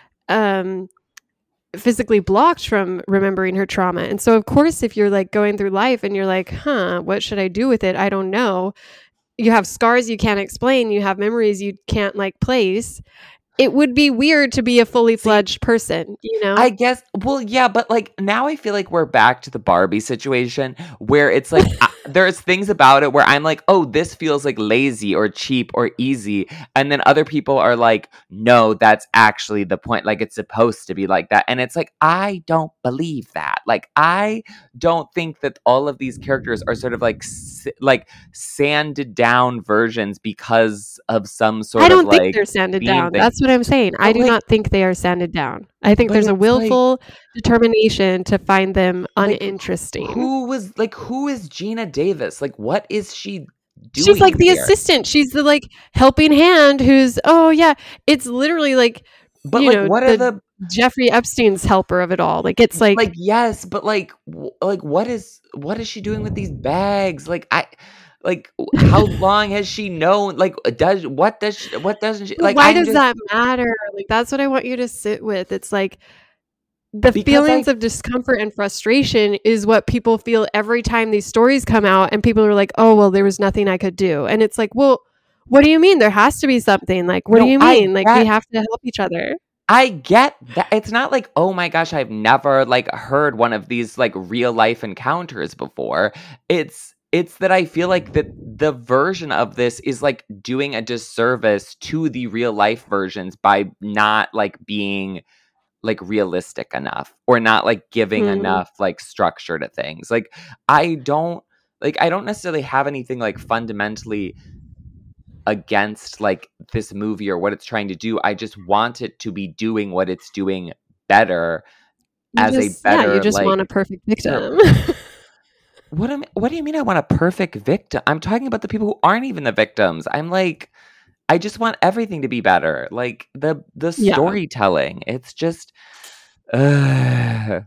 um physically blocked from remembering her trauma. And so of course, if you're like going through life and you're like, "Huh, what should I do with it? I don't know." You have scars you can't explain, you have memories you can't like place. It would be weird to be a fully see. fledged person, you know? I guess. Well, yeah, but like now I feel like we're back to the Barbie situation where it's like I, there's things about it where I'm like, oh, this feels like lazy or cheap or easy, and then other people are like, no, that's actually the point. Like it's supposed to be like that, and it's like I don't believe that. Like I don't think that all of these characters are sort of like s- like sanded down versions because of some sort I of don't think like they're sanded theme down. thing. That's what I'm saying. I But do like, not think they are sanded down. I think but there's a it's like. willful determination to find them Like uninteresting. who was like who is Gina Davis? Like what is she She's like doing the here? assistant. She's the like helping hand who's, oh yeah, it's literally like, But you like know, what are the the Jeffrey Epstein's helper of it all. Like it's like, like yes, but like w- like what is what is she doing with these bags? Like I like w- how long has she known like does what does she, what doesn't she but like why I'm does just that matter? Like that's what I want you to sit with. It's like the because I feelings of discomfort and frustration is what people feel every time these stories come out and people are like, "Oh, well, there was nothing I could do." And it's like, "Well, what do you mean there has to be something? Like, what do no, you I mean? Like we get have to help each other." I get that. It's not like, oh my gosh, I've never like heard one of these like real life encounters before. It's it's that I feel like that the version of this is like doing a disservice to the real life versions by not like being like realistic enough or not like giving Hmm. enough like structure to things. Like I don't like I don't necessarily have anything like fundamentally against like this movie or what it's trying to do. I just want it to be doing what it's doing better You as a just yeah, you better just want a like perfect victim. service. What am what do you mean I want a perfect victim? I'm talking about the people who aren't even the victims. I'm like I just want everything to be better. Like the the Yeah. storytelling. It's just uh,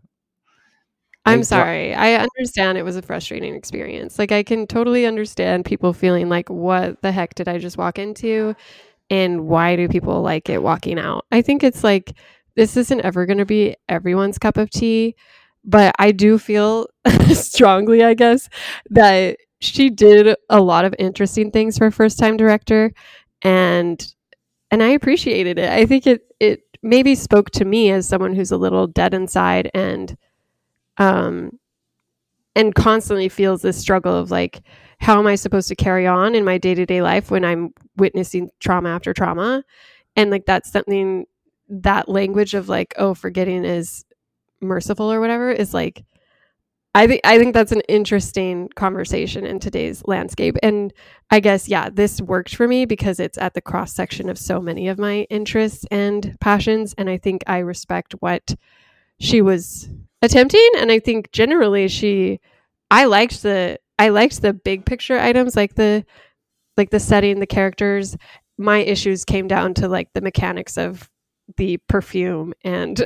I I'm don't sorry. I understand it was a frustrating experience. Like I can totally understand people feeling like, "What the heck did I just walk into?" And why do people like it walking out? I think it's like this isn't ever going to be everyone's cup of tea, but I do feel strongly, I guess, that she did a lot of interesting things for a first-time director, and and I appreciated it. I think it it maybe spoke to me as someone who's a little dead inside and um and constantly feels this struggle of like, how am I supposed to carry on in my day-to-day life when I'm witnessing trauma after trauma? And like that's something, that language of like, oh, forgetting is merciful or whatever is like, I think I think that's an interesting conversation in today's landscape. And I guess yeah, this worked for me because it's at the cross section of so many of my interests and passions. And I think I respect what she was attempting. And I think generally she I liked the I liked the big picture items, like the like the setting, the characters. My issues came down to like the mechanics of the perfume and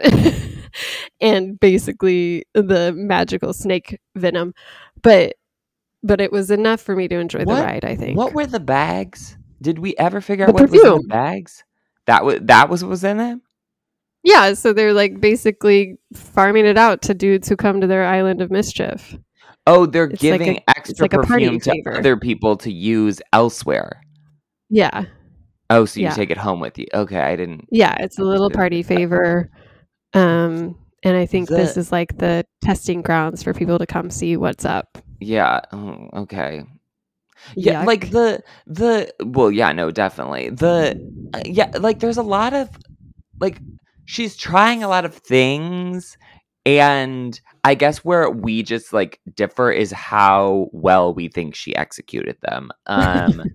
and basically the magical snake venom. But but it was enough for me to enjoy the what ride, I think. what were the bags? Did we ever figure The out what was in the perfume. bags? That was that was what was in it? Yeah, so they're like basically farming it out to dudes who come to their island of mischief. Oh, they're It's like a giving it's extra like a party perfume to favor. other people to use elsewhere. Yeah. Oh, so you Yeah. take it home with you. Okay, I didn't Yeah, it's a little understand party that. favor. Um, and I think this The is like the testing grounds for people to come see what's up. yeah, oh, okay. Yeah, like Yuck. the the well, yeah, no, definitely. The uh, yeah, like there's a lot of like she's trying a lot of things and I guess where we just like differ is how well we think she executed them. Um,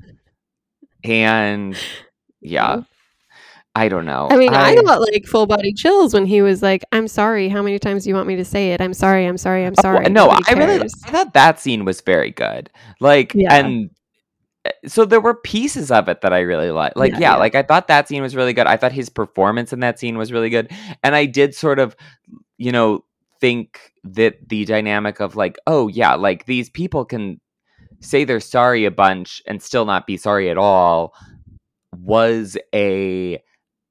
and yeah, I don't know. I mean, I I got like full body chills when he was like, "I'm sorry. How many times do you want me to say it? I'm sorry. I'm sorry. I'm oh, sorry. no, Nobody I really cares." I thought that scene was very good. Like, Yeah. and so there were pieces of it that I really liked. Like, Yeah, yeah, yeah. like I thought that scene was really good. I thought his performance in that scene was really good. And I did sort of, you know, think that the dynamic of like, oh yeah, like these people can say they're sorry a bunch and still not be sorry at all was a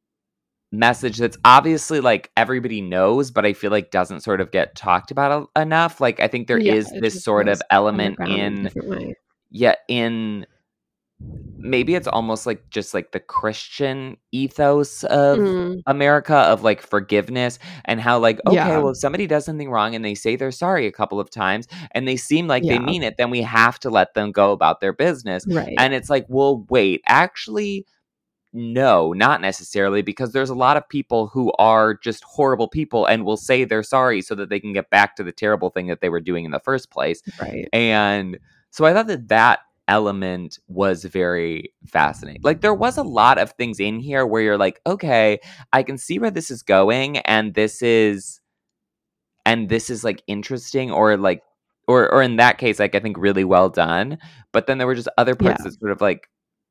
message that's obviously like everybody knows, but I feel like doesn't sort of get talked about a- enough. Like I think there Yeah, is it this just sort of goes element underground in a in different way. yeah, in maybe it's almost like just like the Christian ethos of Mm, America of like forgiveness and how like, okay, yeah, well, if somebody does something wrong and they say they're sorry a couple of times and they seem like they yeah, mean it, then we have to let them go about their business. right. And it's like, well, wait, actually, no, not necessarily, because there's a lot of people who are just horrible people and will say they're sorry so that they can get back to the terrible thing that they were doing in the first place. Right. And so I thought that that element was very fascinating. Like there was a lot of things in here where you're like, okay, I can see where this is going and this is and this is like interesting or like or or in that case like I think really well done. But then there were just other Yeah. parts that sort of like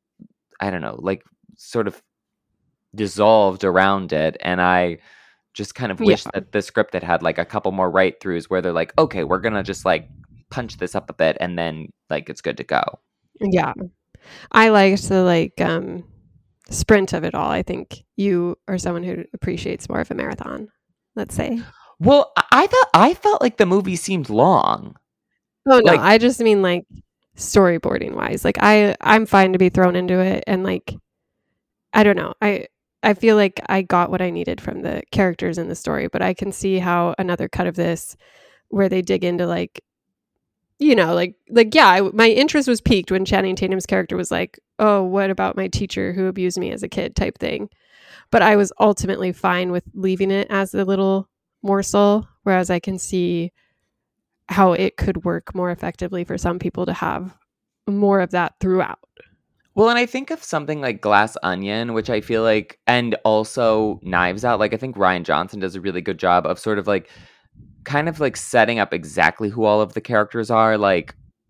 I don't know, like sort of dissolved around it and I just kind of Yeah. wish that the script had had like a couple more write throughs where they're like, okay, we're gonna just like punch this up a bit and then like it's good to go. Yeah. I liked the like um sprint of it all. I think you are someone who appreciates more of a marathon, let's say. Well, I I thought I felt like the movie seemed long. Oh no, Like, I just mean like storyboarding wise. Like I I'm fine to be thrown into it and like I don't know. I I feel like I got what I needed from the characters in the story, but I can see how another cut of this where they dig into like you know, like like yeah, I, my interest was piqued when Channing Tatum's character was like, "Oh, what about my teacher who abused me as a kid?" type thing. But I was ultimately fine with leaving it as a little morsel, whereas I can see how it could work more effectively for some people to have more of that throughout. well, and I think of something like Glass Onion, which I feel like, and also Knives Out. Like, I think Ryan Johnson does a really good job of sort of like, kind of like setting up exactly who all of the characters are, like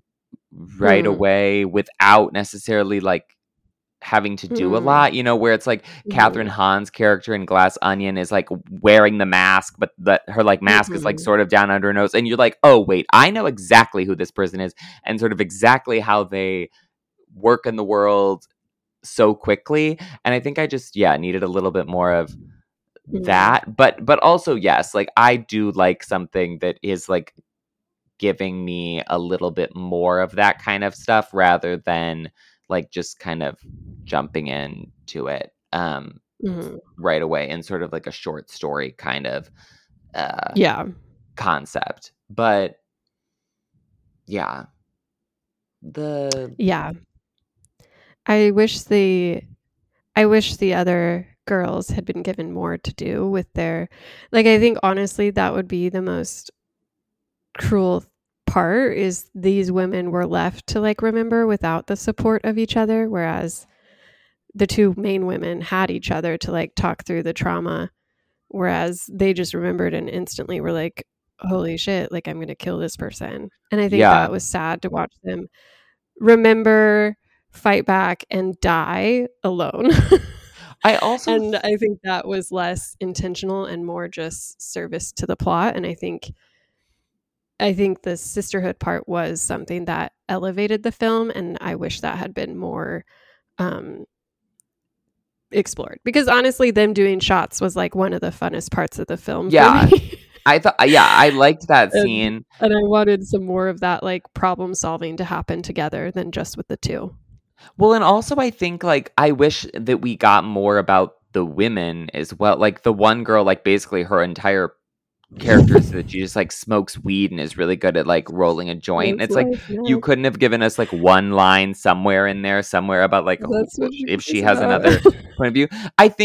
right Mm-hmm. away without necessarily like having to do a Mm-hmm. lot, you know, where it's like Catherine Mm-hmm. Hahn's character in Glass Onion is like wearing the mask, but that her like mask is like Mm-hmm. sort of down under her nose. And you're like, oh, wait, I know exactly who this person is and sort of exactly how they work in the world so quickly. And I think I just, yeah, needed a little bit more of Mm-hmm. that. But, but also, yes, like I do like something that is like giving me a little bit more of that kind of stuff rather than like just kind of jumping into it um Mm-hmm. right away in sort of like a short story kind of uh Yeah. concept. But yeah, the Yeah. I wish the I wish the other girls had been given more to do with their like I think honestly that would be the most cruel part is these women were left to like remember without the support of each other whereas the two main women had each other to like talk through the trauma whereas they just remembered and instantly were like holy shit like I'm going to kill this person and I think yeah, that was sad to watch them remember fight back and die alone. I also And I think that was less intentional and more just service to the plot and I think I think the sisterhood part was something that elevated the film, and I wish that had been more um, explored. Because honestly, them doing shots was like one of the funnest parts of the film for yeah, me. I thought yeah, I liked that and, scene. and I wanted some more of that like problem solving to happen together than just with the two. Well, and also I think like I wish that we got more about the women as well. Like the one girl, like basically her entire character is that she just like smokes weed and is really good at like rolling a joint. And That's it's like life, you yeah. couldn't have given us like one line somewhere in there, somewhere about like who, That's what she if she was has about. another point of view. I think that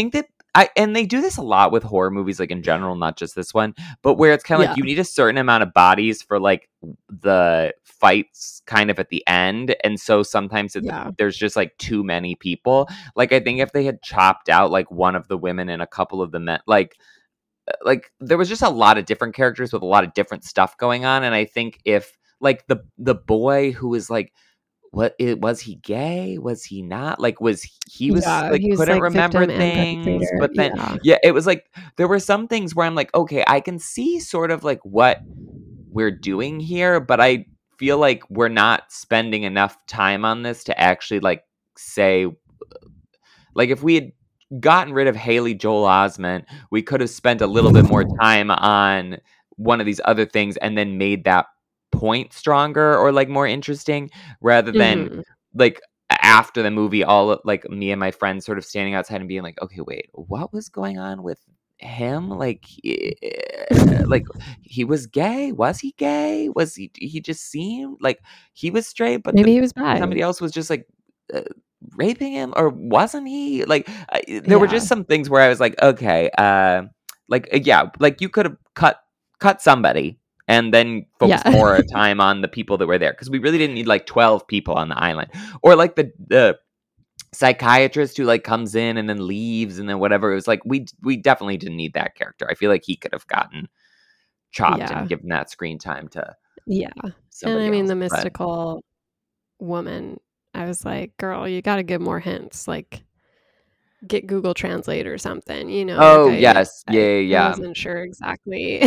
I and they do this a lot with horror movies, like in general, not just this one, but where it's kind of Yeah. like you need a certain amount of bodies for like the fights kind of at the end, and so sometimes it, Yeah. there's just like too many people. Like I think if they had chopped out like one of the women and a couple of the men, like like there was just a lot of different characters with a lot of different stuff going on, and I think if like the the boy who was like what it was he gay? Was he not? Like was he was Yeah, like he was, couldn't like, remember victim and things, perpetrator, but then yeah. yeah, it was like there were some things where I'm like, okay, I can see sort of like what we're doing here, but I feel like we're not spending enough time on this to actually like say like if we had gotten rid of Haley Joel Osment, we could have spent a little bit more time on one of these other things and then made that point stronger or like more interesting rather than Mhm. like after the movie all like me and my friends sort of standing outside and being like, okay, wait, what was going on with him? Like he, like he was gay? Was he gay? Was he he just seemed like he was straight, but Maybe then he was bi. somebody else was just like uh, raping him, or wasn't he? Like I, there were Yeah. just some things where I was like, okay, uh like uh, yeah, like you could have cut cut somebody and then focus Yeah. more time on the people that were there, because we really didn't need like twelve people on the island, or like the the psychiatrist who like comes in and then leaves and then whatever. It was like we we definitely didn't need that character. I feel like he could have gotten chopped Yeah. and given that screen time to Yeah. And somebody I mean else. the But mystical woman, I was like, "Girl, you gotta give more hints, like, get Google Translate or something," you know? Like, oh I yes, yeah, I yeah, I yeah. wasn't sure exactly.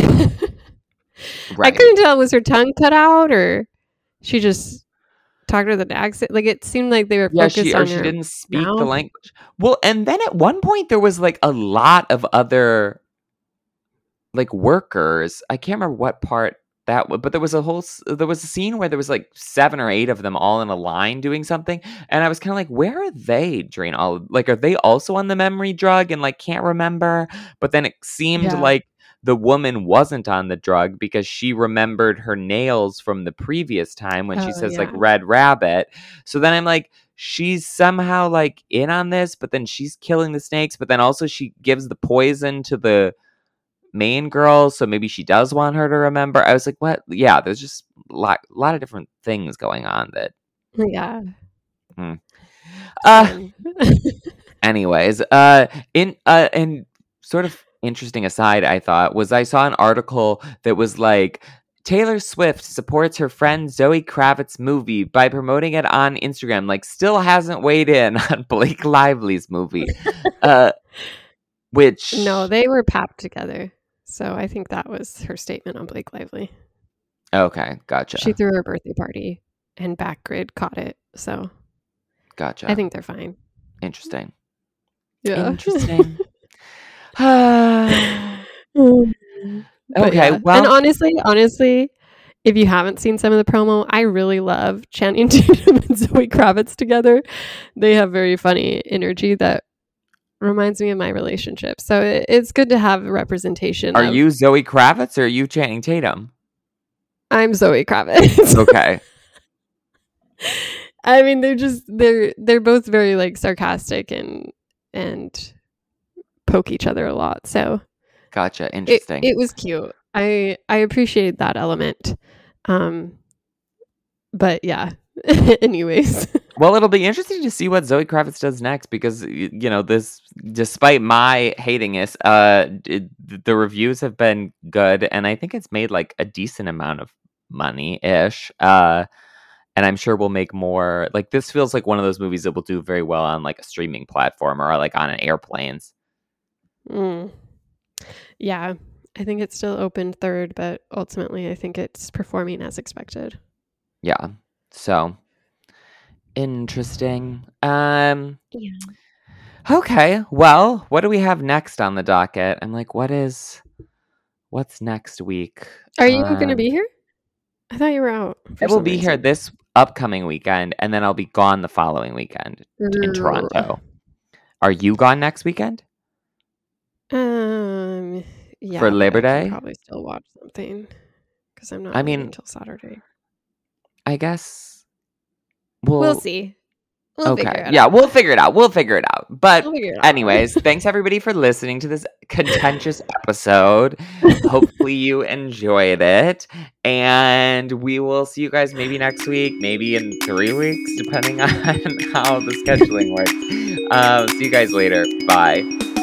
I Right. couldn't tell, was her tongue cut out or she just talked with an accent? Like, it seemed like they were Yeah, she focused or on she her didn't speak the mouth. language. Well, and then at one point there was like a lot of other like workers. I can't remember what part that was, but there was a whole s- there was a scene where there was like seven or eight of them all in a line doing something, and I was kind of like, where are they during all like are they also on the memory drug and like can't remember? But then it seemed Yeah. like the woman wasn't on the drug because she remembered her nails from the previous time when she Oh, says like yeah. red rabbit. So then I'm like, she's somehow like in on this, but then she's killing the snakes, but then also she gives the poison to the main girl, so maybe she does want her to remember. I was like, what? Yeah, there's just a lot, lot of different things going on that. Yeah. Hmm. Uh, Fun. anyways, uh, in uh, and sort of interesting aside, I thought was I saw an article that was like Taylor Swift supports her friend Zoe Kravitz movie by promoting it on Instagram. Like, still hasn't weighed in on Blake Lively's movie, uh, which No, they were papped together. So I think that was her statement on Blake Lively. okay, gotcha, She threw her birthday party and Backgrid caught it. So gotcha. I think they're fine. Interesting. Yeah. Interesting. But Okay, yeah. well, And honestly, honestly, if you haven't seen some of the promo, I really love Channing Tatum and Zoe Kravitz together. They have very funny energy that reminds me of my relationship. So it, it's good to have a representation are of you Zoe Kravitz or are you Channing Tatum? I'm Zoe Kravitz. Okay. I mean, they're just they're they're both very like sarcastic and and poke each other a lot. So Gotcha. it, Interesting. it was cute. I I appreciated that element. Um but yeah. Anyways. Well, it'll be interesting to see what Zoe Kravitz does next because y- you know this. Despite my hating it, uh, it, the reviews have been good, and I think it's made like a decent amount of money ish. Uh, and I'm sure we'll make more. Like this feels like one of those movies that will do very well on like a streaming platform or like on an airplanes. Mm. Yeah. I think it's still open third, but ultimately I think it's performing as expected. Yeah. So interesting. Um. Yeah. Okay. Well, what do we have next on the docket? I'm like, what is what's next week? Are you going to Um, be here? I thought you were out. I For will some be here reason. this upcoming weekend, and then I'll be gone the following weekend in Toronto. Are you gone next weekend Um, yeah, for but Labor I can Day? probably still watch something because I'm not I leaving mean, until Saturday. I guess. We'll Well, see. We'll Okay. figure it Yeah, out. we'll figure it out. We'll figure it out. But We'll figure it out. anyways, thanks everybody for listening to this contentious episode. Hopefully you enjoyed it. And we will see you guys maybe next week, maybe in three weeks, depending on how the scheduling works. Um, see you guys later. Bye.